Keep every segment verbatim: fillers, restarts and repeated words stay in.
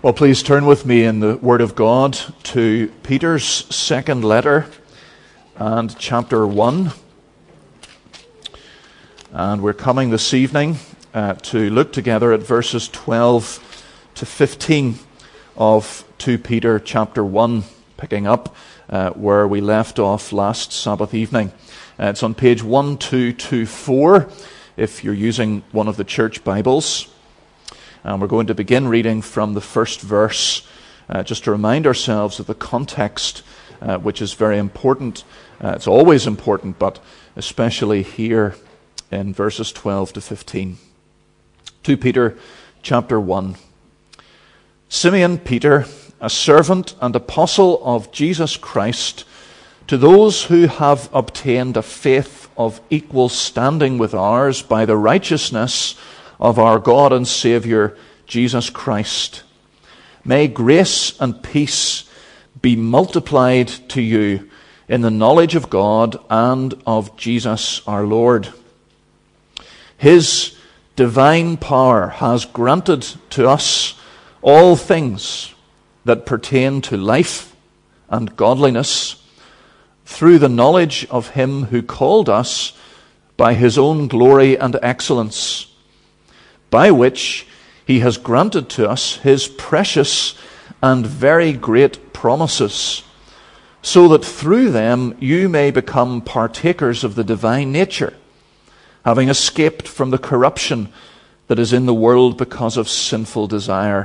Well, please turn with me in the Word of God to Peter's second letter and chapter one. And we're coming this evening uh, to look together at verses twelve to fifteen of Second Peter chapter one, picking up uh, where we left off last Sabbath evening. Uh, it's on page twelve twenty-four if you're using one of the church Bibles. And we're going to begin reading from the first verse, uh, just to remind ourselves of the context, uh, which is very important. Uh, it's always important, but especially here in verses twelve to fifteen. Second Peter chapter one. Simeon Peter, a servant and apostle of Jesus Christ, to those who have obtained a faith of equal standing with ours by the righteousness of our God and Savior, Jesus Christ. May grace and peace be multiplied to you in the knowledge of God and of Jesus our Lord. His divine power has granted to us all things that pertain to life and godliness through the knowledge of Him who called us by His own glory and excellence, by which He has granted to us His precious and very great promises, so that through them you may become partakers of the divine nature, having escaped from the corruption that is in the world because of sinful desire.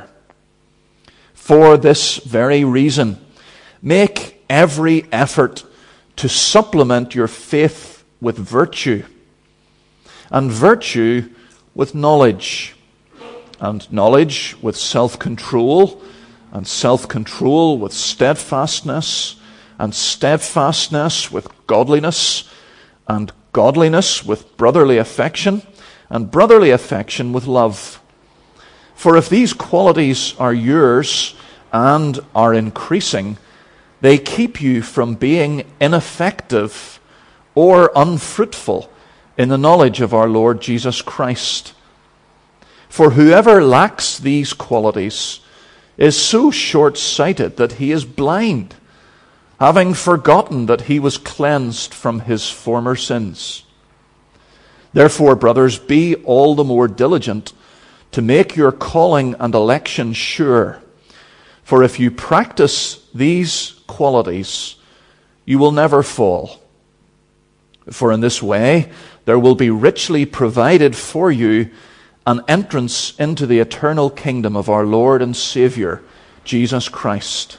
For this very reason, make every effort to supplement your faith with virtue, and virtue with knowledge, and knowledge with self-control, and self-control with steadfastness, and steadfastness with godliness, and godliness with brotherly affection, and brotherly affection with love. For if these qualities are yours and are increasing, they keep you from being ineffective or unfruitful in the knowledge of our Lord Jesus Christ. For whoever lacks these qualities is so short-sighted that he is blind, having forgotten that he was cleansed from his former sins. Therefore, brothers, be all the more diligent to make your calling and election sure. For if you practice these qualities, you will never fall. For in this way, there will be richly provided for you an entrance into the eternal kingdom of our Lord and Savior, Jesus Christ.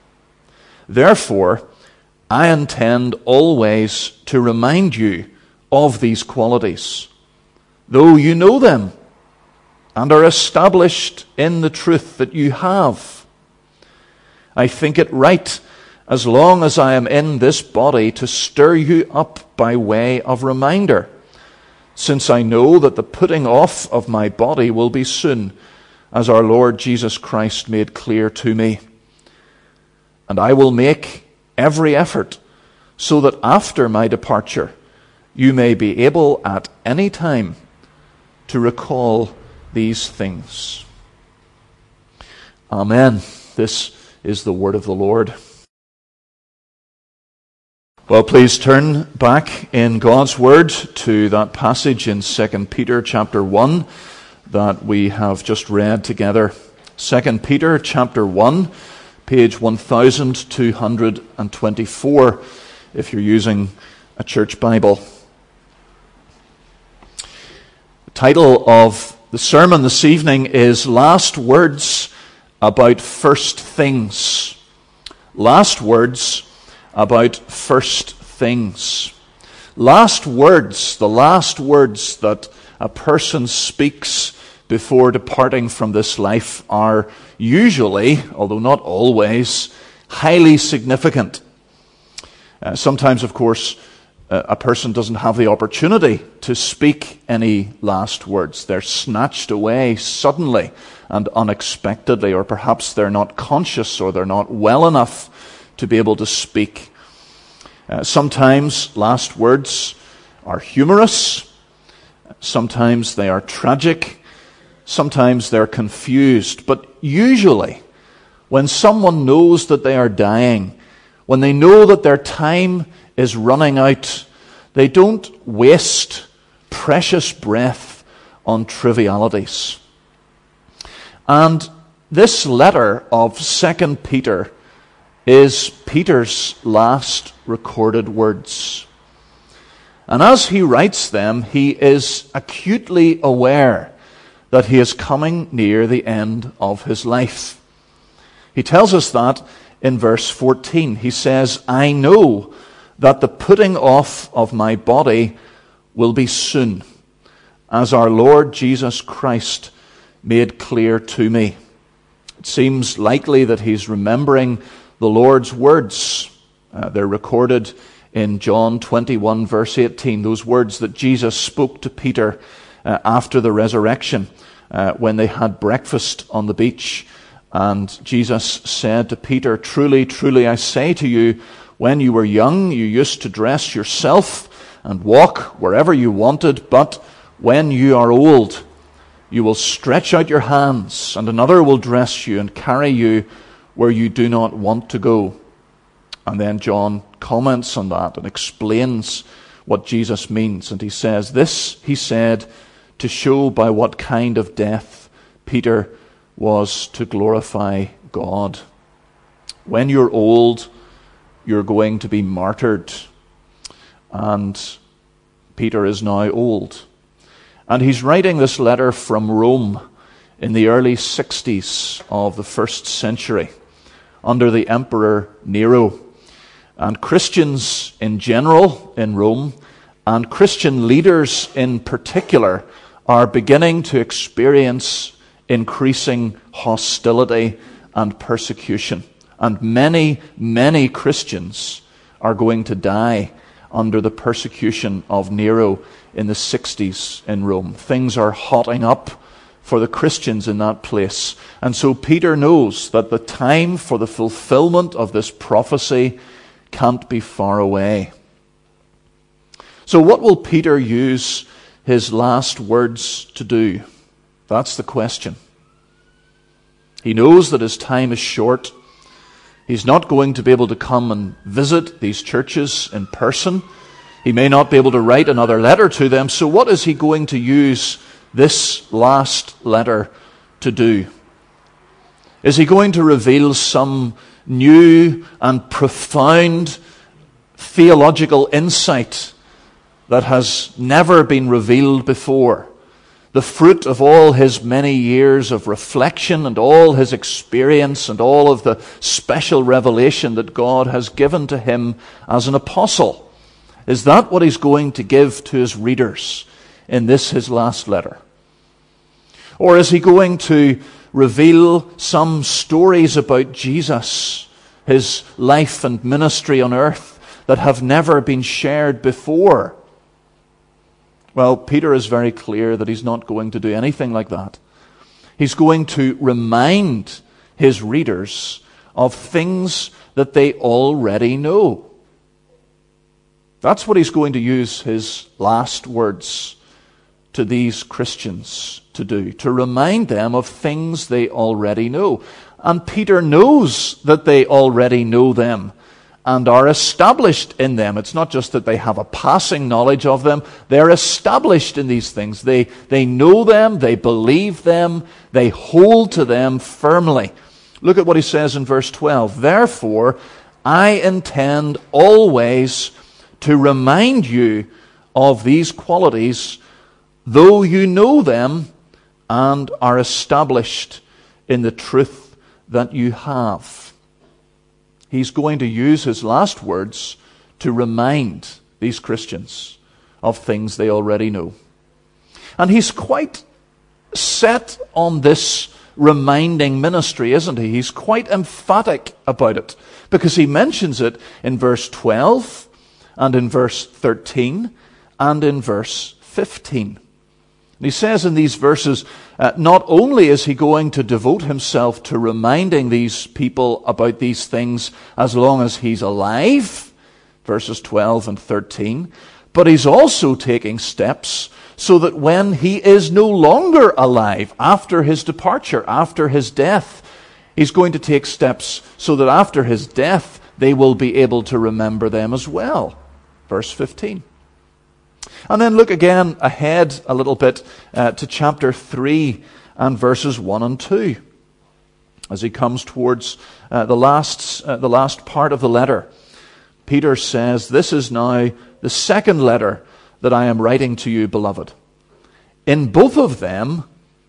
Therefore, I intend always to remind you of these qualities, though you know them and are established in the truth that you have. I think it right, as long as I am in this body, to stir you up by way of reminder, since I know that the putting off of my body will be soon, as our Lord Jesus Christ made clear to me. And I will make every effort so that after my departure you may be able at any time to recall these things. Amen. This is the word of the Lord. Well, please turn back in God's Word to that passage in Second Peter chapter one that we have just read together. Second Peter chapter one, page twelve twenty-four, if you're using a church Bible. The title of the sermon this evening is Last Words About First Things. Last Words about first things. Last words, the last words that a person speaks before departing from this life are usually, although not always, highly significant. Uh, sometimes, of course, uh, a person doesn't have the opportunity to speak any last words. They're snatched away suddenly and unexpectedly, or perhaps they're not conscious or they're not well enough to be able to speak. Uh, sometimes last words are humorous. Sometimes they are tragic. Sometimes they're confused. But usually When someone knows that they are dying, when they know that their time is running out, they don't waste precious breath on trivialities. And this letter of Second Peter is Peter's last recorded words. And as he writes them, he is acutely aware that he is coming near the end of his life. He tells us that in verse fourteen. He says, I know that the putting off of my body will be soon, as our Lord Jesus Christ made clear to me. It seems likely that he's remembering the Lord's words. Uh, they're recorded in John twenty-one, verse eighteen, those words that Jesus spoke to Peter uh, after the resurrection, uh, when they had breakfast on the beach. And Jesus said to Peter, Truly, truly, I say to you, when you were young, you used to dress yourself and walk wherever you wanted, but when you are old, you will stretch out your hands, and another will dress you and carry you where you do not want to go. And then John comments on that and explains what Jesus means. And he says, This, he said, to show by what kind of death Peter was to glorify God. When you're old, you're going to be martyred. And Peter is now old. And he's writing this letter from Rome in the early sixties of the first century, under the Emperor Nero. And Christians in general in Rome, and Christian leaders in particular, are beginning to experience increasing hostility and persecution. And many, many Christians are going to die under the persecution of Nero in the sixties in Rome. Things are hotting up for the Christians in that place. And so Peter knows that the time for the fulfillment of this prophecy can't be far away. So what will Peter use his last words to do? That's the question. He knows that his time is short. He's not going to be able to come and visit these churches in person. He may not be able to write another letter to them. So what is he going to use this last letter to do? Is he going to reveal some new and profound theological insight that has never been revealed before? The fruit of all his many years of reflection and all his experience and all of the special revelation that God has given to him as an apostle. Is that what he's going to give to his readers in this, his last letter? Or is he going to reveal some stories about Jesus, his life and ministry on earth, that have never been shared before? Well, Peter is very clear that he's not going to do anything like that. He's going to remind his readers of things that they already know. That's what he's going to use his last words to these Christians to do, to remind them of things they already know. And Peter knows that they already know them and are established in them. It's not just that they have a passing knowledge of them. They're established in these things. They, they know them, they believe them, they hold to them firmly. Look at what he says in verse twelve. Therefore, I intend always to remind you of these qualities, though you know them and are established in the truth that you have. He's going to use his last words to remind these Christians of things they already know. And he's quite set on this reminding ministry, isn't he? He's quite emphatic about it, because he mentions it in verse twelve and in verse thirteen and in verse fifteen. And he says in these verses, uh, not only is he going to devote himself to reminding these people about these things as long as he's alive, verses twelve and thirteen, but he's also taking steps so that when he is no longer alive, after his departure, after his death, He's going to take steps so that after his death, they will be able to remember them as well. Verse fifteen. And then look again ahead a little bit uh, to chapter three and verses one and two. As he comes towards uh, the last uh, the last part of the letter, Peter says, "This is now the second letter that I am writing to you, beloved. In both of them,"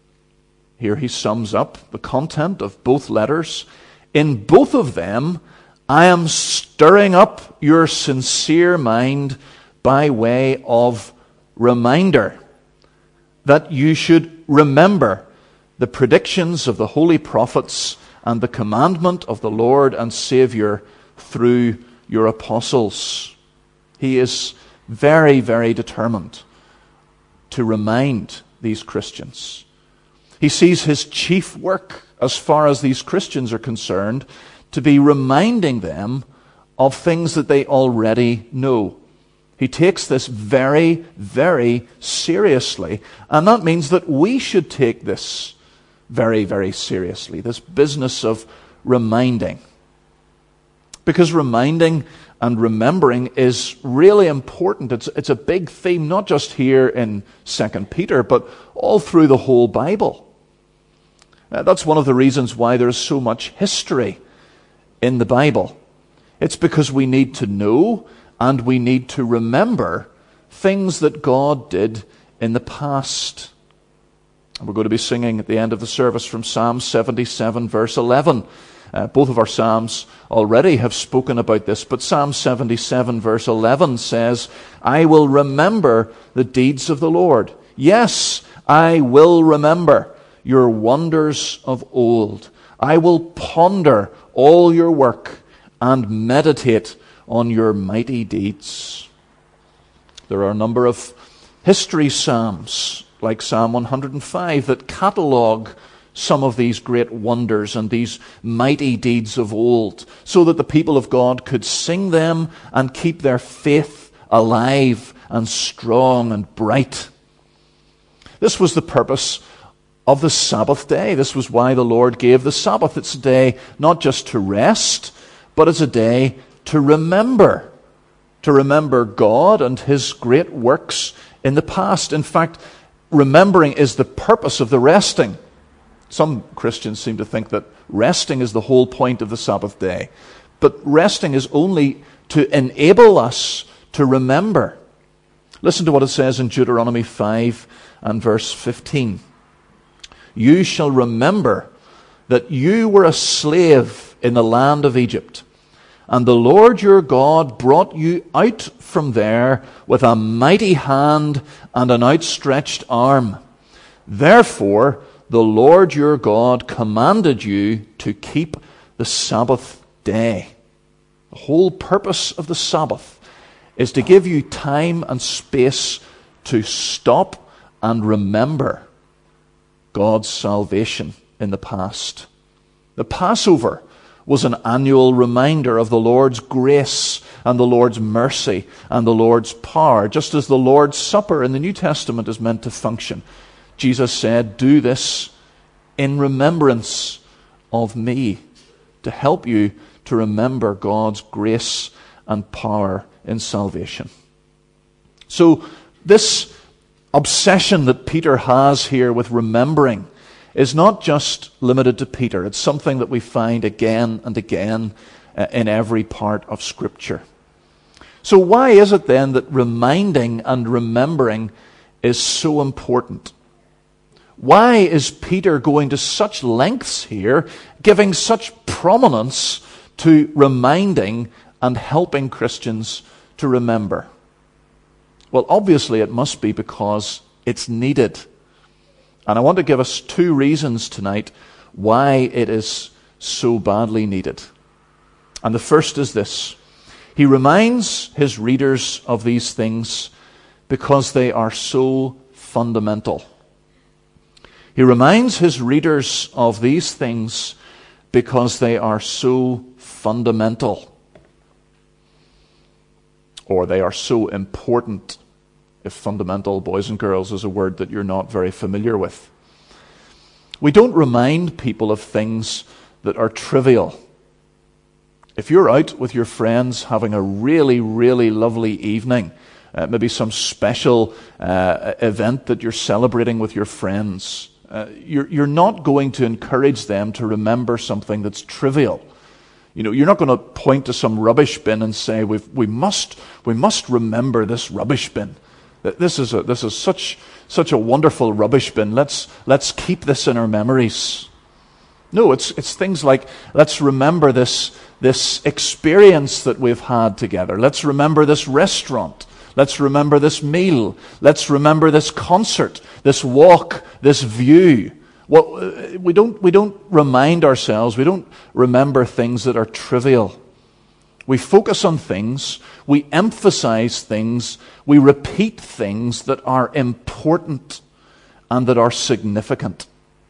here he sums up the content of both letters, "in both of them I am stirring up your sincere mind by way of reminder, that you should remember the predictions of the holy prophets and the commandment of the Lord and Savior through your apostles." He is very, very determined to remind these Christians. He sees his chief work, as far as these Christians are concerned, to be reminding them of things that they already know. He takes this very, very seriously, and that means that we should take this very, very seriously, this business of reminding. Because reminding and remembering is really important. It's, it's a big theme, not just here in Second Peter, but all through the whole Bible. Uh, that's one of the reasons why there's so much history in the Bible. It's because we need to know and we need to remember things that God did in the past. We're going to be singing at the end of the service from Psalm seventy-seven, verse eleven. Uh, both of our Psalms already have spoken about this, but Psalm seventy-seven, verse eleven says, "I will remember the deeds of the Lord. Yes, I will remember your wonders of old. I will ponder all your work and meditate on your mighty deeds." There are a number of history psalms, like Psalm one hundred five, that catalogue some of these great wonders and these mighty deeds of old, so that the people of God could sing them and keep their faith alive and strong and bright. This was the purpose of the Sabbath day. This was why the Lord gave the Sabbath. It's a day not just to rest, but it's a day to remember. To remember God and his great works in the past. In fact, remembering is the purpose of the resting. Some Christians seem to think that resting is the whole point of the Sabbath day. But resting is only to enable us to remember. Listen to what it says in Deuteronomy five and verse fifteen. "You shall remember that you were a slave in the land of Egypt, and the Lord your God brought you out from there with a mighty hand and an outstretched arm. Therefore, the Lord your God commanded you to keep the Sabbath day." The whole purpose of the Sabbath is to give you time and space to stop and remember God's salvation in the past. The Passover was an annual reminder of the Lord's grace and the Lord's mercy and the Lord's power, just as the Lord's Supper in the New Testament is meant to function. Jesus said, "Do this in remembrance of me," to help you to remember God's grace and power in salvation. So this obsession that Peter has here with remembering is not just limited to Peter. It's something that we find again and again uh, in every part of Scripture. So why is it then that reminding and remembering is so important? Why is Peter going to such lengths here, giving such prominence to reminding and helping Christians to remember? Well, obviously it must be because it's needed. And I want to give us two reasons tonight why it is so badly needed. And the first is this. He reminds his readers of these things because they are so fundamental. He reminds his readers of these things because they are so fundamental. Or they are so important, if fundamental, boys and girls, is a word that you're not very familiar with. We don't remind people of things that are trivial. If you're out with your friends having a really, really lovely evening, uh, maybe some special uh, event that you're celebrating with your friends, uh, you're, you're not going to encourage them to remember something that's trivial. You know, you're not going to point to some rubbish bin and say, We've, we must we must remember this rubbish bin. This is a, this is such such a wonderful rubbish bin. Let's let's keep this in our memories. No, it's it's things like, let's remember this this experience that we've had together. Let's remember this restaurant. Let's remember this meal. Let's remember this concert, this walk, this view. Well, we don't we don't remind ourselves, we don't remember things that are trivial. We focus on things, we emphasize things, we repeat things that are important and that are significant.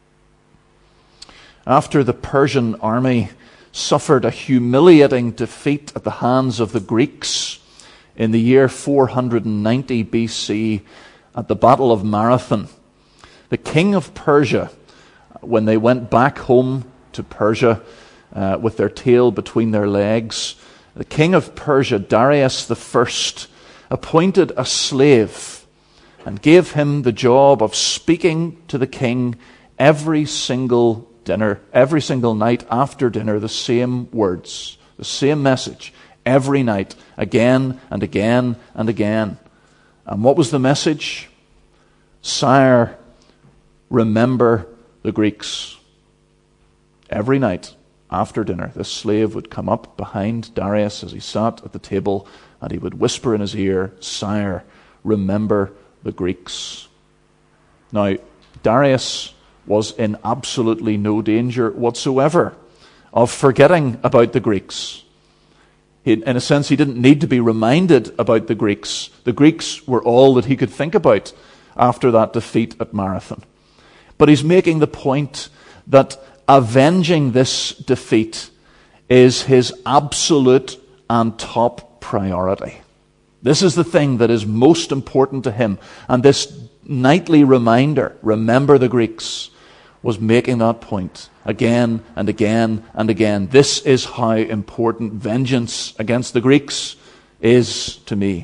After the Persian army suffered a humiliating defeat at the hands of the Greeks in the year four hundred ninety B C at the Battle of Marathon, the king of Persia, when they went back home to Persia uh, with their tail between their legs, the king of Persia, Darius the First, appointed a slave and gave him the job of speaking to the king every single dinner, every single night after dinner, the same words, the same message, every night, again and again and again. And what was the message? Sire, remember the Greeks. Every night after dinner, this slave would come up behind Darius as he sat at the table, and he would whisper in his ear, Sire, remember the Greeks. Now, Darius was in absolutely no danger whatsoever of forgetting about the Greeks. He, in a sense, he didn't need to be reminded about the Greeks. The Greeks were all that he could think about after that defeat at Marathon. But he's making the point that avenging this defeat is his absolute and top priority. This is the thing that is most important to him. And this nightly reminder, remember the Greeks, was making that point again and again and again. This is how important vengeance against the Greeks is to me.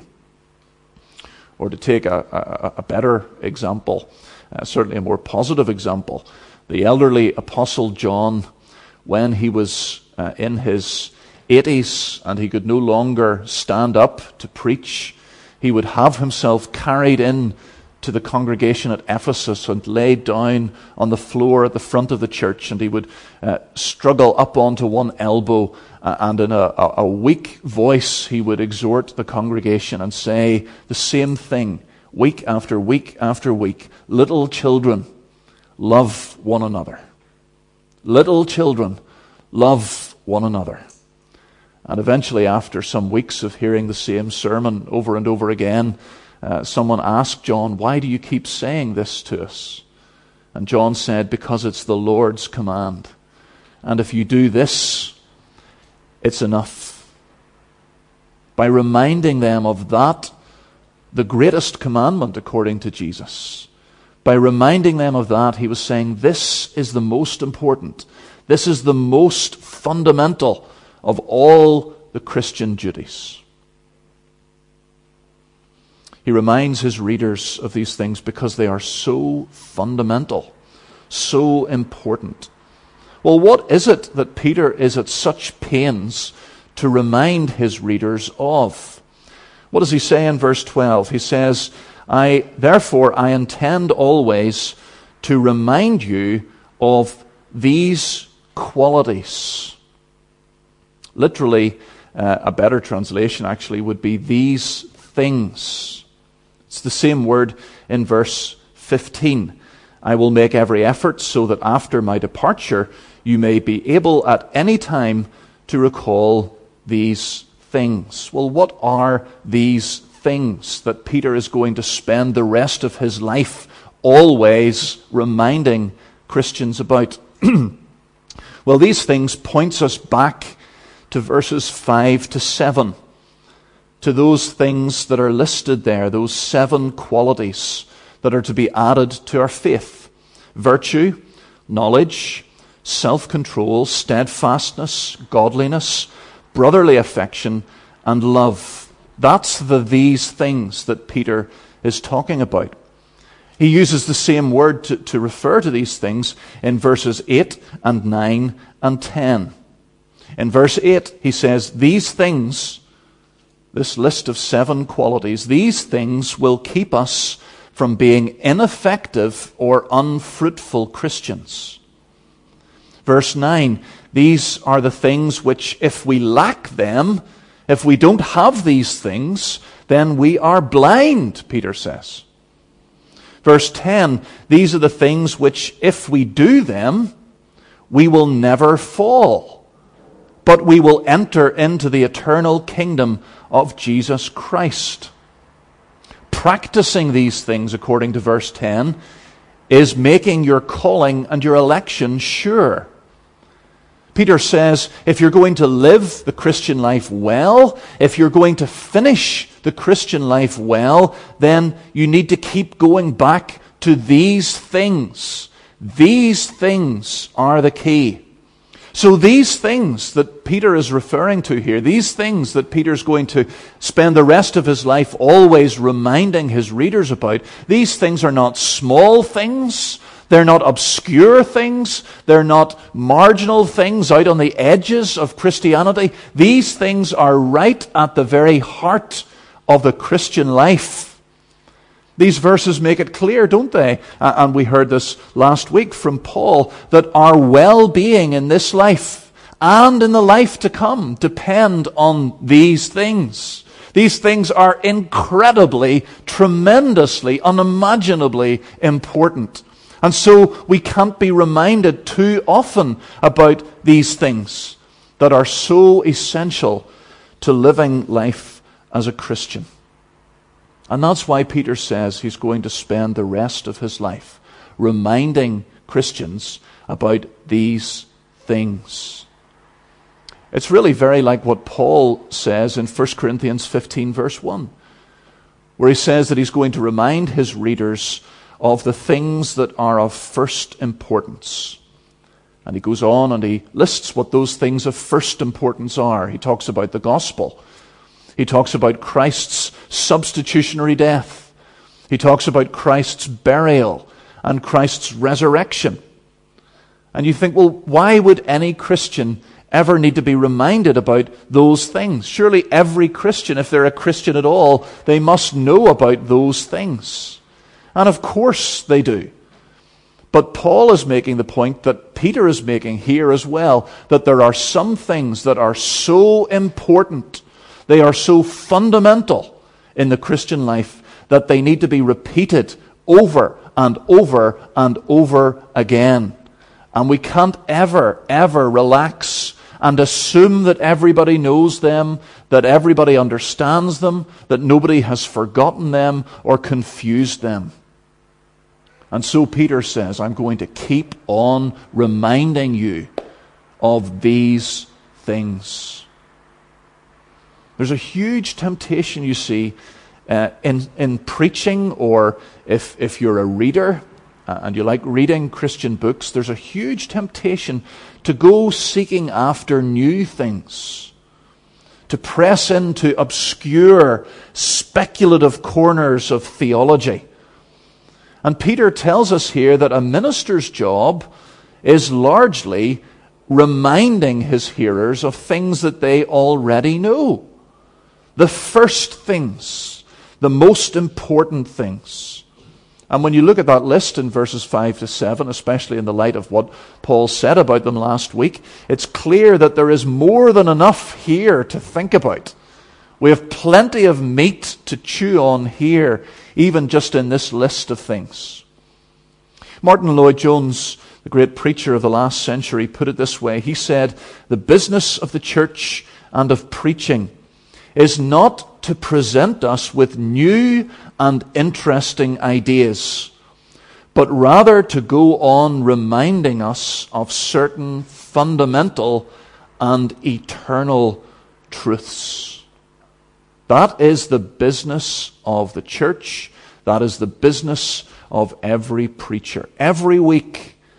Or to take a, a, a better example, uh, certainly a more positive example, the elderly Apostle John, when he was uh, in his eighties and he could no longer stand up to preach, he would have himself carried in to the congregation at Ephesus and laid down on the floor at the front of the church, and he would uh, struggle up onto one elbow uh, and in a, a, a weak voice he would exhort the congregation and say the same thing week after week after week. Little children, love one another. Little children, love one another. And eventually, after some weeks of hearing the same sermon over and over again, Uh, someone asked John, why do you keep saying this to us? And John said, because it's the Lord's command. And if you do this, it's enough. By reminding them of that, the greatest commandment according to Jesus, by reminding them of that, he was saying, this is the most important. This is the most fundamental of all the Christian duties. He reminds his readers of these things because they are so fundamental, so important. Well, what is it that Peter is at such pains to remind his readers of? What does he say in verse twelve? He says, I therefore I intend always to remind you of these qualities. Literally, uh, a better translation actually would be these things. It's the same word in verse fifteen. I will make every effort so that after my departure you may be able at any time to recall these things. Well, what are these things that Peter is going to spend the rest of his life always reminding Christians about? Well, these things points us back to verses five to seven. To those things that are listed there, those seven qualities that are to be added to our faith. Virtue, knowledge, self-control, steadfastness, godliness, brotherly affection, and love. That's the these things that Peter is talking about. He uses the same word to, to refer to these things in verses eight and nine and ten. In verse eight, he says, these things, this list of seven qualities, these things will keep us from being ineffective or unfruitful Christians. Verse nine, these are the things which, if we lack them, if we don't have these things, then we are blind, Peter says. Verse ten, these are the things which, if we do them, we will never fall, but we will enter into the eternal kingdom of Jesus Christ. Practicing these things, according to verse ten, is making your calling and your election sure. Peter says, if you're going to live the Christian life well, if you're going to finish the Christian life well, then you need to keep going back to these things. These things are the key. So these things that Peter is referring to here, these things that Peter's going to spend the rest of his life always reminding his readers about, these things are not small things. They're not obscure things. They're not marginal things out on the edges of Christianity. These things are right at the very heart of the Christian life. These verses make it clear, don't they? And we heard this last week from Paul, that our well-being in this life and in the life to come depend on these things. These things are incredibly, tremendously, unimaginably important. And so we can't be reminded too often about these things that are so essential to living life as a Christian. And that's why Peter says he's going to spend the rest of his life reminding Christians about these things. It's really very like what Paul says in First Corinthians fifteen, verse one, where he says that he's going to remind his readers of the things that are of first importance. And he goes on and he lists what those things of first importance are. He talks about the gospel. He talks about Christ's substitutionary death. He talks about Christ's burial and Christ's resurrection. And you think, well, why would any Christian ever need to be reminded about those things? Surely every Christian, if they're a Christian at all, they must know about those things. And of course they do. But Paul is making the point that Peter is making here as well, that there are some things that are so important, they are so fundamental in the Christian life, that they need to be repeated over and over and over again. And we can't ever, ever relax and assume that everybody knows them, that everybody understands them, that nobody has forgotten them or confused them. And so Peter says, I'm going to keep on reminding you of these things. There's a huge temptation, you see, uh, in, in preaching, or if, if you're a reader uh, and you like reading Christian books, there's a huge temptation to go seeking after new things, to press into obscure, speculative corners of theology. And Peter tells us here that a minister's job is largely reminding his hearers of things that they already know. The first things, the most important things. And when you look at that list in verses five to seven, especially in the light of what Paul said about them last week, it's clear that there is more than enough here to think about. We have plenty of meat to chew on here, even just in this list of things. Martin Lloyd-Jones, the great preacher of the last century, put it this way. He said, the business of the church and of preaching is not to present us with new and interesting ideas, but rather to go on reminding us of certain fundamental and eternal truths. That is the business of the church. That is the business of every preacher. Every week,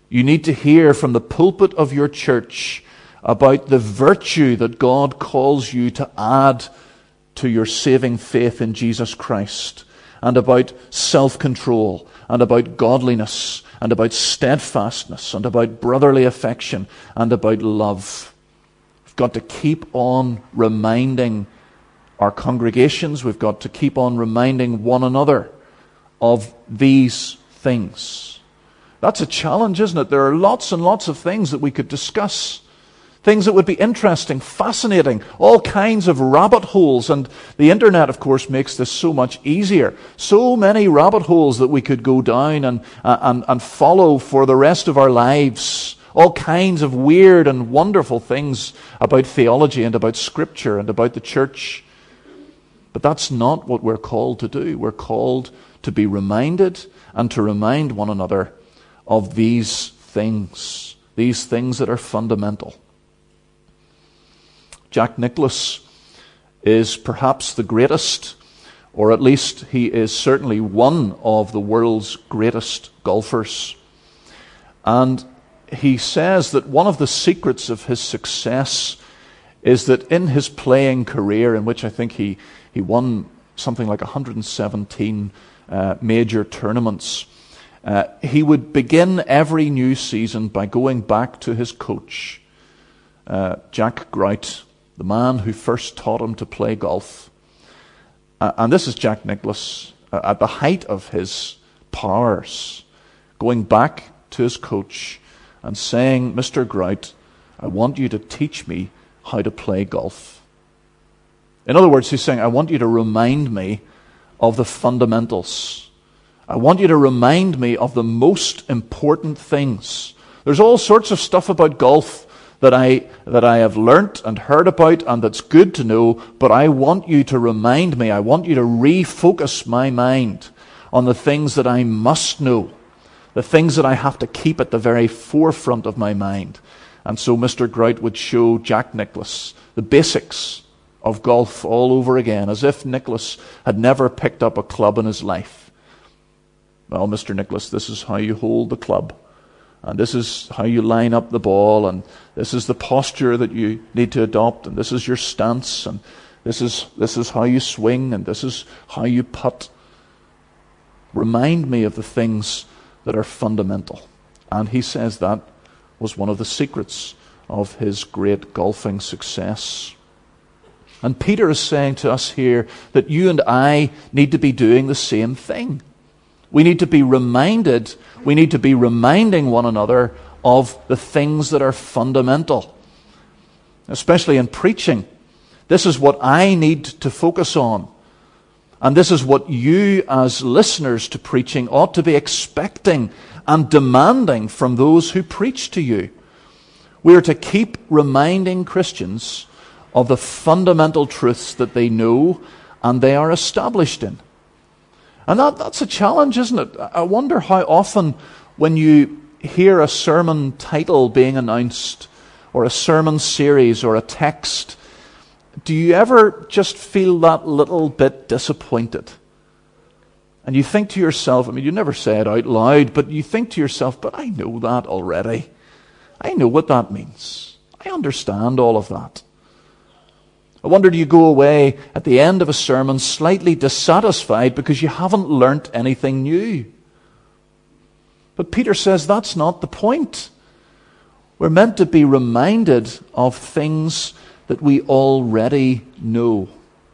You need to hear from the pulpit of your church about the virtue that God calls you to add to your saving faith in Jesus Christ, and about self-control, and about godliness, and about steadfastness, and about brotherly affection, and about love. We've got to keep on reminding our congregations, we've got to keep on reminding one another of these things. That's a challenge, isn't it? There are lots and lots of things that we could discuss. Things that would be interesting, fascinating, all kinds of rabbit holes. And the internet, of course, makes this so much easier. So many rabbit holes that we could go down and, uh, and, and follow for the rest of our lives. All kinds of weird and wonderful things about theology and about Scripture and about the church. But that's not what we're called to do. We're called to be reminded and to remind one another of these things, these things that are fundamental. Jack Nicklaus is perhaps the greatest, or at least he is certainly one of the world's greatest golfers. And he says that one of the secrets of his success is that in his playing career, in which I think he, he won something like one hundred seventeen uh, major tournaments, uh, he would begin every new season by going back to his coach, uh, Jack Grout, the man who first taught him to play golf. Uh, and this is Jack Nicklaus uh, at the height of his powers, going back to his coach and saying, Mister Grout, I want you to teach me how to play golf. In other words, he's saying, I want you to remind me of the fundamentals. I want you to remind me of the most important things. There's all sorts of stuff about golf that I that I have learnt and heard about, and that's good to know, but I want you to remind me, I want you to refocus my mind on the things that I must know, the things that I have to keep at the very forefront of my mind. And so Mister Grout would show Jack Nicklaus the basics of golf all over again, as if Nicklaus had never picked up a club in his life. Well, Mister Nicklaus, this is how you hold the club. And this is how you line up the ball, and this is the posture that you need to adopt, and this is your stance, and this is this is how you swing, and this is how you putt. Remind me of the things that are fundamental. And he says that was one of the secrets of his great golfing success. And Peter is saying to us here that you and I need to be doing the same thing. We need to be reminded, we need to be reminding one another of the things that are fundamental. Especially in preaching. This is what I need to focus on. And this is what you as listeners to preaching ought to be expecting and demanding from those who preach to you. We are to keep reminding Christians of the fundamental truths that they know and they are established in. And that, that's a challenge, isn't it? I wonder how often when you hear a sermon title being announced, or a sermon series, or a text, do you ever just feel that little bit disappointed? And you think to yourself, I mean, you never say it out loud, but you think to yourself, but I know that already. I know what that means. I understand all of that. I wonder, do you go away at the end of a sermon slightly dissatisfied because you haven't learnt anything new? But Peter says that's not the point. We're meant to be reminded of things that we already know.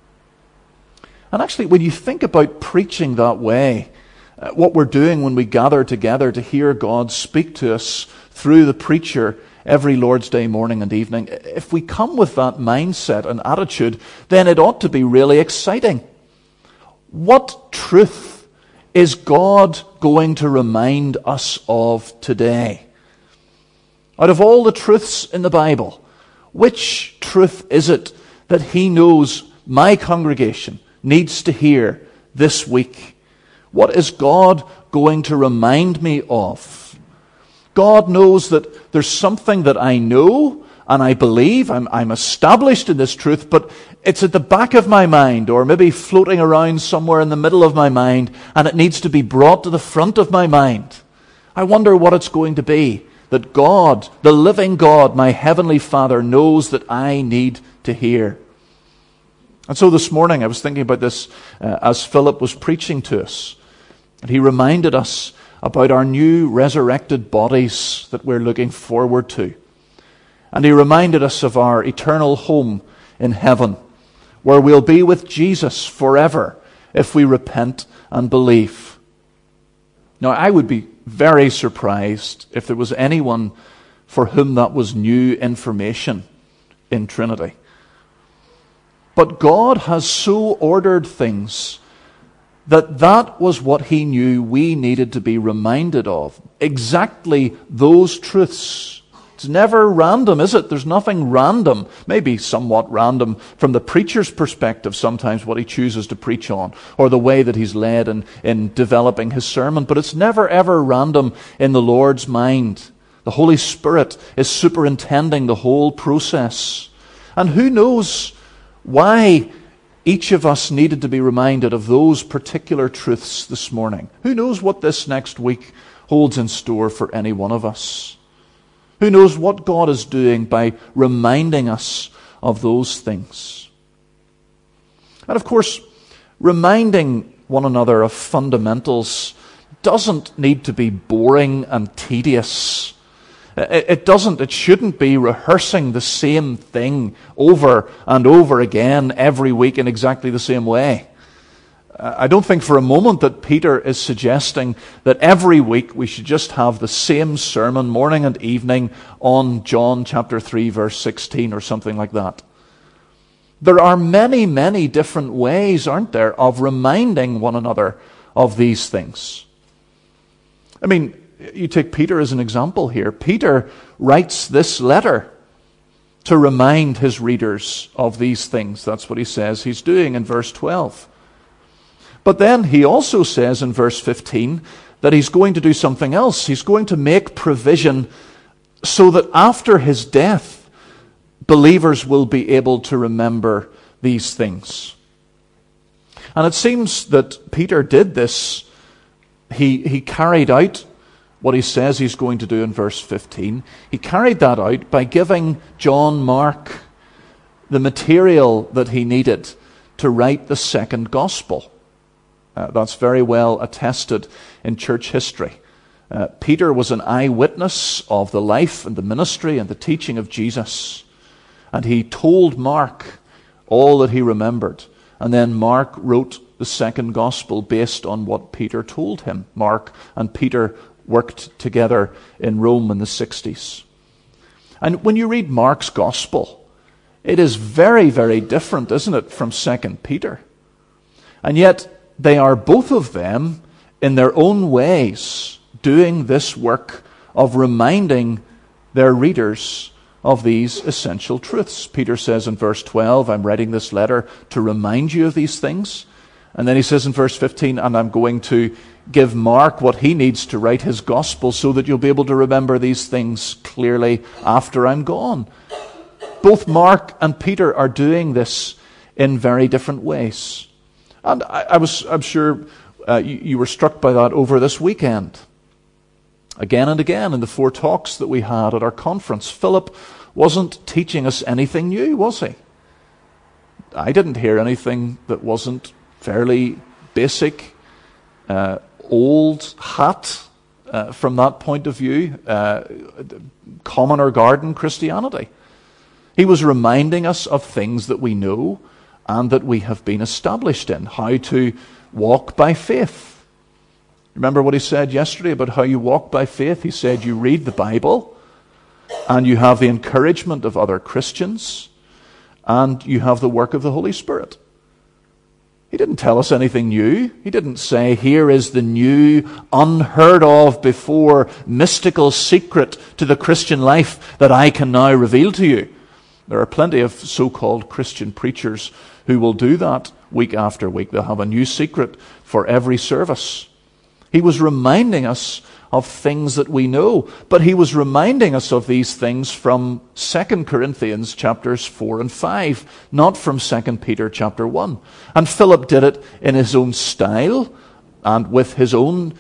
And actually, when you think about preaching that way, uh, what we're doing when we gather together to hear God speak to us through the preacher every Lord's Day morning and evening, if we come with that mindset and attitude, then it ought to be really exciting. What truth is God going to remind us of today? Out of all the truths in the Bible, which truth is it that He knows my congregation needs to hear this week? What is God going to remind me of? God knows that there's something that I know and I believe, I'm, I'm established in this truth, but it's at the back of my mind, or maybe floating around somewhere in the middle of my mind, and it needs to be brought to the front of my mind. I wonder what it's going to be that God, the living God, my heavenly Father, knows that I need to hear. And so this morning I was thinking about this uh, as Philip was preaching to us. And he reminded us about our new resurrected bodies that we're looking forward to. And he reminded us of our eternal home in heaven, where we'll be with Jesus forever if we repent and believe. Now, I would be very surprised if there was anyone for whom that was new information in Trinity. But God has so ordered things that that was what he knew we needed to be reminded of. Exactly those truths. It's never random, is it? There's nothing random. Maybe somewhat random from the preacher's perspective sometimes what he chooses to preach on, or the way that he's led in, in developing his sermon. But it's never ever random in the Lord's mind. The Holy Spirit is superintending the whole process. And who knows why each of us needed to be reminded of those particular truths this morning. Who knows what this next week holds in store for any one of us? Who knows what God is doing by reminding us of those things? And of course, reminding one another of fundamentals doesn't need to be boring and tedious. It doesn't, it shouldn't be rehearsing the same thing over and over again every week in exactly the same way. I don't think for a moment that Peter is suggesting that every week we should just have the same sermon morning and evening on John chapter three verse sixteen or something like that. There are many, many different ways, aren't there, of reminding one another of these things. I mean, you take Peter as an example here. Peter writes this letter to remind his readers of these things. That's what he says he's doing in verse twelve. But then he also says in verse fifteen that he's going to do something else. He's going to make provision so that after his death, believers will be able to remember these things. And it seems that Peter did this. He, he carried out what he says he's going to do in verse fifteen. He carried that out by giving John Mark the material that he needed to write the second gospel. Uh, that's very well attested in church history. Uh, Peter was an eyewitness of the life and the ministry and the teaching of Jesus. And he told Mark all that he remembered. And then Mark wrote the second gospel based on what Peter told him. Mark and Peter worked together in Rome in the sixties. And when you read Mark's gospel, it is very, very different, isn't it, from Second Peter? And yet, they are both of them, in their own ways, doing this work of reminding their readers of these essential truths. Peter says in verse twelve, I'm writing this letter to remind you of these things. And then he says in verse fifteen, and I'm going to give Mark what he needs to write his gospel so that you'll be able to remember these things clearly after I'm gone. Both Mark and Peter are doing this in very different ways. And I, I was, I'm sure uh, you, you were struck by that over this weekend. Again and again in the four talks that we had at our conference, Philip wasn't teaching us anything new, was he? I didn't hear anything that wasn't fairly basic, uh, old hat uh, from that point of view, uh, common or garden Christianity. He was reminding us of things that we know and that we have been established in, how to walk by faith. Remember what he said yesterday about how you walk by faith? He said you read the Bible and you have the encouragement of other Christians and you have the work of the Holy Spirit. He didn't tell us anything new. He didn't say, here is the new, unheard of before, mystical secret to the Christian life that I can now reveal to you. There are plenty of so-called Christian preachers who will do that week after week. They'll have a new secret for every service. He was reminding us of things that we know, but he was reminding us of these things from Second Corinthians chapters four and five, not from Second Peter chapter one. And Philip did it in his own style and with his own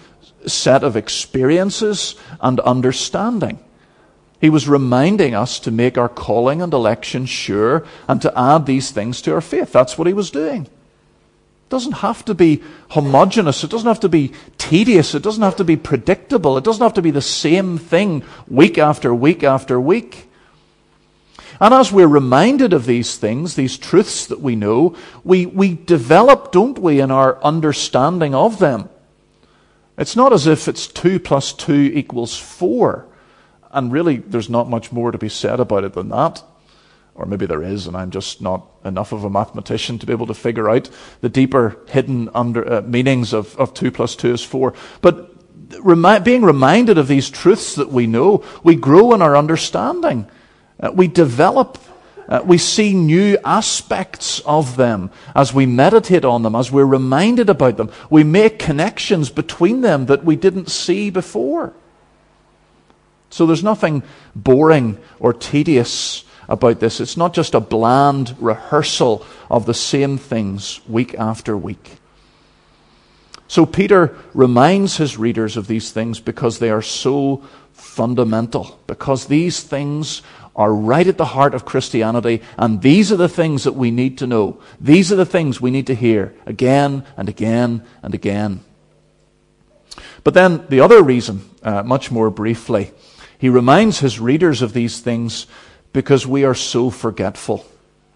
set of experiences and understanding. He was reminding us to make our calling and election sure and to add these things to our faith. That's what he was doing. It doesn't have to be homogeneous. It doesn't have to be tedious. It doesn't have to be predictable. It doesn't have to be the same thing week after week after week. And as we're reminded of these things, these truths that we know, we, we develop, don't we, in our understanding of them. It's not as if it's two plus two equals four. And really, there's not much more to be said about it than that. Or maybe there is, and I'm just not enough of a mathematician to be able to figure out the deeper hidden under uh, meanings of, of two plus two is four. But remi- being reminded of these truths that we know, we grow in our understanding. Uh, we develop. Uh, we see new aspects of them as we meditate on them, as we're reminded about them. We make connections between them that we didn't see before. So there's nothing boring or tedious about this. It's not just a bland rehearsal of the same things week after week. So Peter reminds his readers of these things because they are so fundamental, because these things are right at the heart of Christianity, and these are the things that we need to know. These are the things we need to hear again and again and again. But then the other reason, uh, much more briefly, he reminds his readers of these things because we are so forgetful.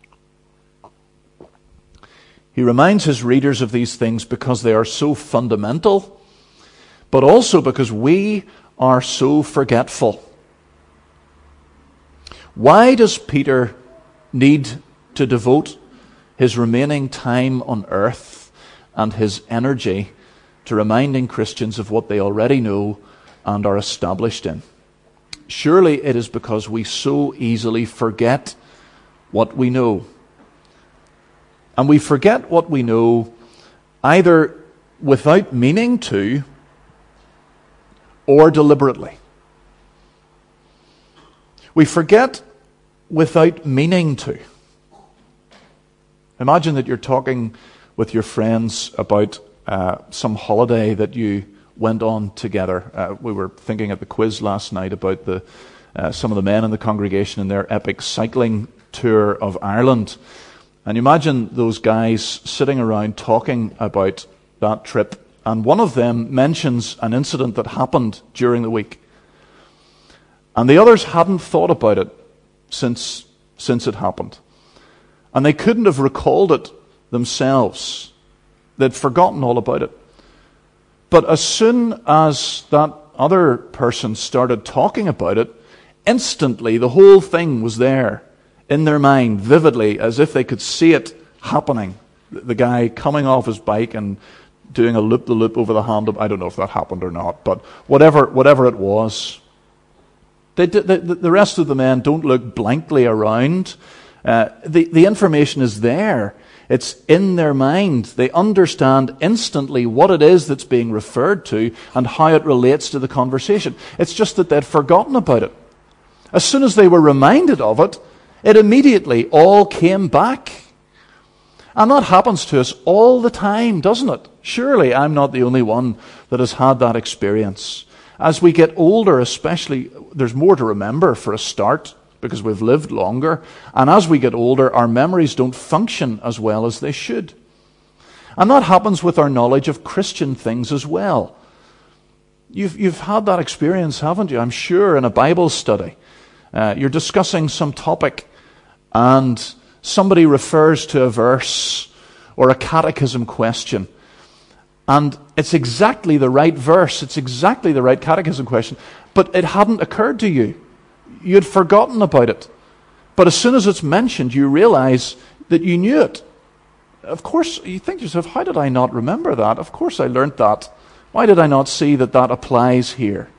He reminds his readers of these things because they are so fundamental, but also because we are so forgetful. Why does Peter need to devote his remaining time on earth and his energy to reminding Christians of what they already know and are established in? Surely it is because we so easily forget what we know. And we forget what we know either without meaning to or deliberately. We forget without meaning to. Imagine that you're talking with your friends about uh, some holiday that you went on together. Uh, we were thinking at the quiz last night about the uh, some of the men in the congregation in their epic cycling tour of Ireland. And you imagine those guys sitting around talking about that trip, and one of them mentions an incident that happened during the week. And the others hadn't thought about it since, since it happened. And they couldn't have recalled it themselves. They'd forgotten all about it. But as soon as that other person started talking about it, instantly the whole thing was there in their mind, vividly, as if they could see it happening. The guy coming off his bike and doing a loop-the-loop over the handle. I don't know if that happened or not, but whatever, whatever it was. They did, the, the rest of the men don't look blankly around. Uh, the, the information is there. It's in their mind. They understand instantly what it is that's being referred to and how it relates to the conversation. It's just that they'd forgotten about it. As soon as they were reminded of it, it immediately all came back. And that happens to us all the time, doesn't it? Surely I'm not the only one that has had that experience. As we get older especially, there's more to remember for a start, because we've lived longer. And as we get older, our memories don't function as well as they should. And that happens with our knowledge of Christian things as well. You've, you've had that experience, haven't you? I'm sure, in a Bible study. Uh, you're discussing some topic and somebody refers to a verse or a catechism question. And it's exactly the right verse. It's exactly the right catechism question. But it hadn't occurred to you. You'd forgotten about it. But as soon as it's mentioned, you realize that you knew it. Of course, you think to yourself, how did I not remember that? Of course I learnt that. Why did I not see that that applies here?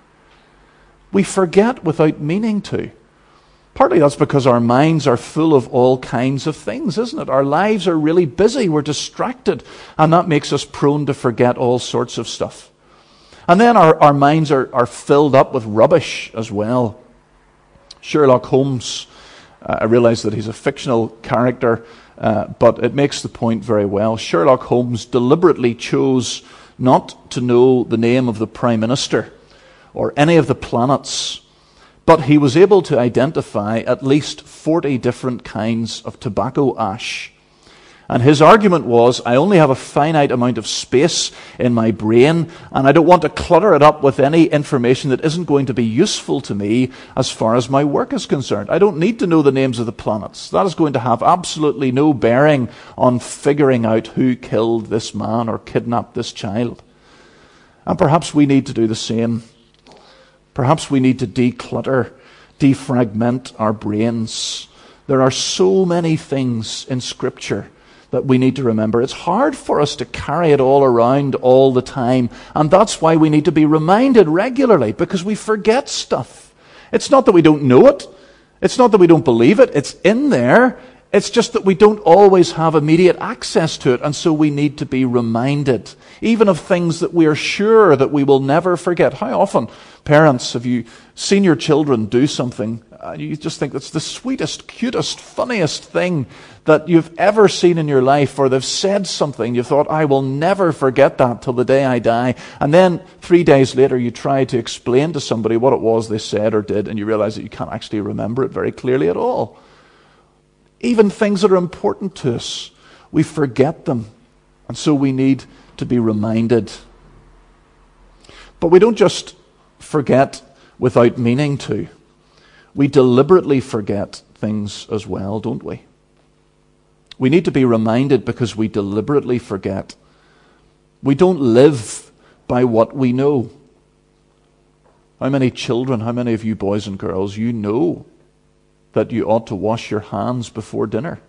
We forget without meaning to. Partly that's because our minds are full of all kinds of things, isn't it? Our lives are really busy. We're distracted. And that makes us prone to forget all sorts of stuff. And then our, our minds are, are filled up with rubbish as well. Sherlock Holmes, uh, I realize that he's a fictional character, uh, but it makes the point very well. Sherlock Holmes deliberately chose not to know the name of the Prime Minister or any of the planets, but he was able to identify at least forty different kinds of tobacco ash. And his argument was, I only have a finite amount of space in my brain, and I don't want to clutter it up with any information that isn't going to be useful to me as far as my work is concerned. I don't need to know the names of the planets. That is going to have absolutely no bearing on figuring out who killed this man or kidnapped this child. And perhaps we need to do the same. Perhaps we need to declutter, defragment our brains. There are so many things in Scripture that we need to remember. It's hard for us to carry it all around all the time, and that's why we need to be reminded regularly, because we forget stuff. It's not that we don't know it. It's not that we don't believe it. It's in there. It's just that we don't always have immediate access to it, and so we need to be reminded, even of things that we are sure that we will never forget. How often, parents, have you seen your children do something and you just think it's the sweetest, cutest, funniest thing that you've ever seen in your life, or they've said something, you thought, I will never forget that till the day I die, and then three days later you try to explain to somebody what it was they said or did, and you realize that you can't actually remember it very clearly at all. Even things that are important to us, we forget them, and so we need to be reminded. But we don't just forget without meaning to. We deliberately forget things as well, don't we? We need to be reminded because we deliberately forget. We don't live by what we know. How many children, how many of you boys and girls, you know that you ought to wash your hands before dinner?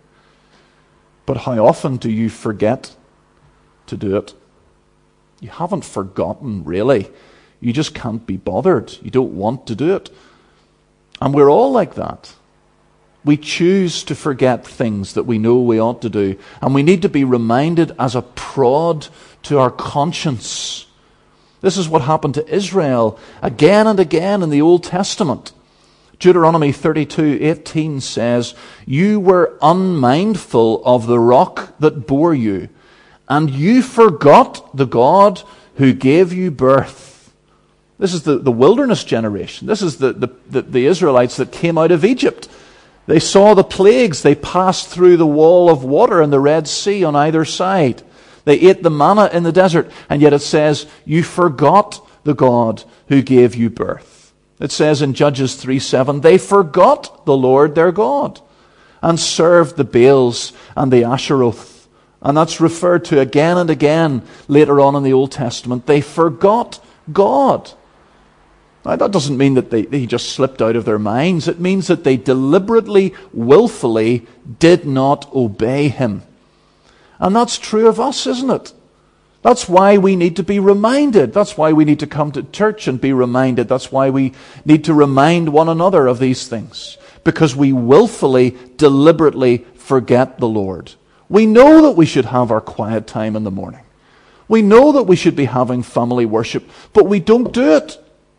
But how often do you forget to do it? You haven't forgotten, really. You just can't be bothered. You don't want to do it. And we're all like that. We choose to forget things that we know we ought to do. And we need to be reminded as a prod to our conscience. This is what happened to Israel again and again in the Old Testament. Deuteronomy thirty-two eighteen says, you were unmindful of the rock that bore you, and you forgot the God who gave you birth. This is the, the wilderness generation. This is the, the, the, the Israelites that came out of Egypt. They saw the plagues. They passed through the wall of water in the Red Sea on either side. They ate the manna in the desert. And yet it says, you forgot the God who gave you birth. It says in Judges three seven, they forgot the Lord their God and served the Baals and the Asheroth. And that's referred to again and again later on in the Old Testament. They forgot God. Now, that doesn't mean that they, they just slipped out of their minds. It means that they deliberately, willfully did not obey Him. And that's true of us, isn't it? That's why we need to be reminded. That's why we need to come to church and be reminded. That's why we need to remind one another of these things. Because we willfully, deliberately forget the Lord. We know that we should have our quiet time in the morning. We know that we should be having family worship, but we don't do it.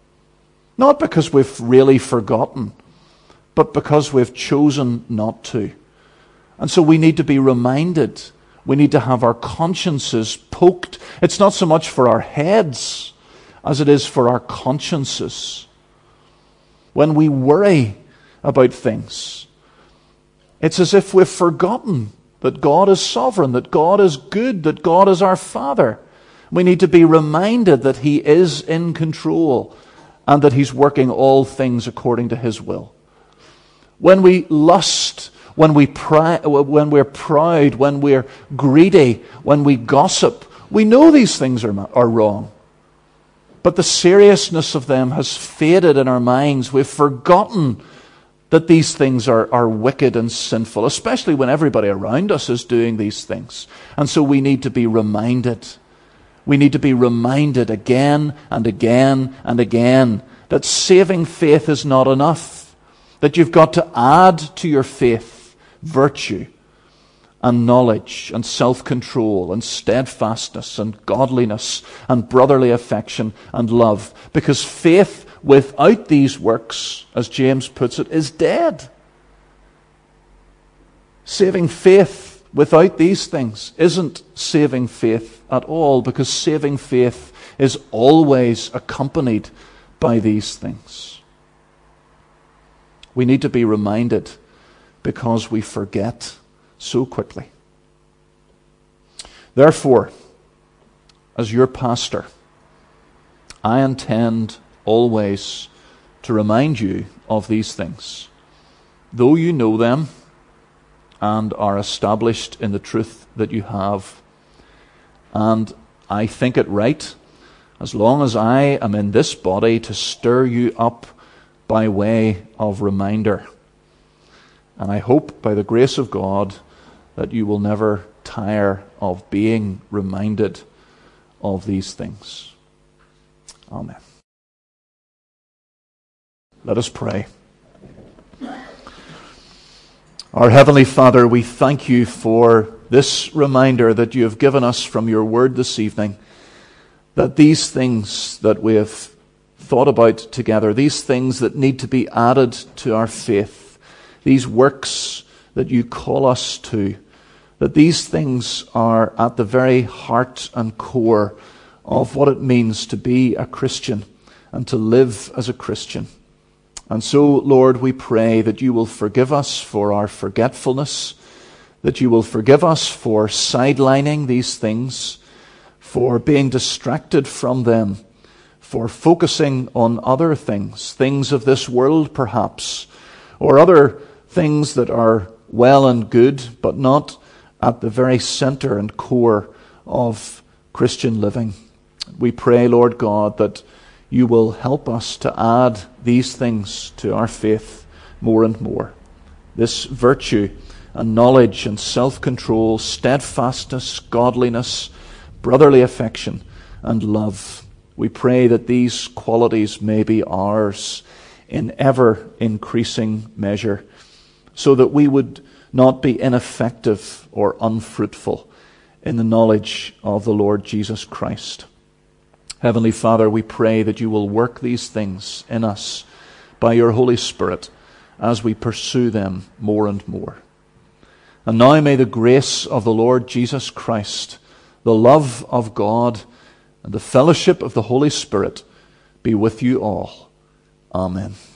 Not because we've really forgotten, but because we've chosen not to. And so we need to be reminded. We need to have our consciences poked. It's not so much for our heads as it is for our consciences. When we worry about things, it's as if we've forgotten that God is sovereign, that God is good, that God is our Father. We need to be reminded that He is in control and that He's working all things according to His will. When we lust, when, we pri- when we're proud, when we're greedy, when we gossip, we know these things are, are wrong. But the seriousness of them has faded in our minds. We've forgotten that these things are, are wicked and sinful, especially when everybody around us is doing these things. And so we need to be reminded. We need to be reminded again and again and again that saving faith is not enough. That you've got to add to your faith virtue and knowledge and self-control and steadfastness and godliness and brotherly affection and love. Because faith without these works, as James puts it, is dead. Saving faith without these things isn't saving faith at all, because saving faith is always accompanied by these things. We need to be reminded because we forget so quickly. Therefore, as your pastor, I intend always to remind you of these things, though you know them and are established in the truth that you have. And I think it right, as long as I am in this body, to stir you up by way of reminder. And I hope by the grace of God that you will never tire of being reminded of these things. Amen. Let us pray. Our Heavenly Father, we thank you for this reminder that you have given us from your word this evening, that these things that we have thought about together, these things that need to be added to our faith, these works that you call us to, that these things are at the very heart and core of what it means to be a Christian and to live as a Christian. And so, Lord, we pray that you will forgive us for our forgetfulness, that you will forgive us for sidelining these things, for being distracted from them, for focusing on other things, things of this world perhaps, or other things that are well and good, but not at the very center and core of Christian living. We pray, Lord God, that you will help us to add these things to our faith more and more. This virtue and knowledge and self-control, steadfastness, godliness, brotherly affection, and love. We pray that these qualities may be ours in ever-increasing measure, so that we would not be ineffective or unfruitful in the knowledge of the Lord Jesus Christ. Heavenly Father, we pray that you will work these things in us by your Holy Spirit as we pursue them more and more. And now may the grace of the Lord Jesus Christ, the love of God, and the fellowship of the Holy Spirit be with you all. Amen.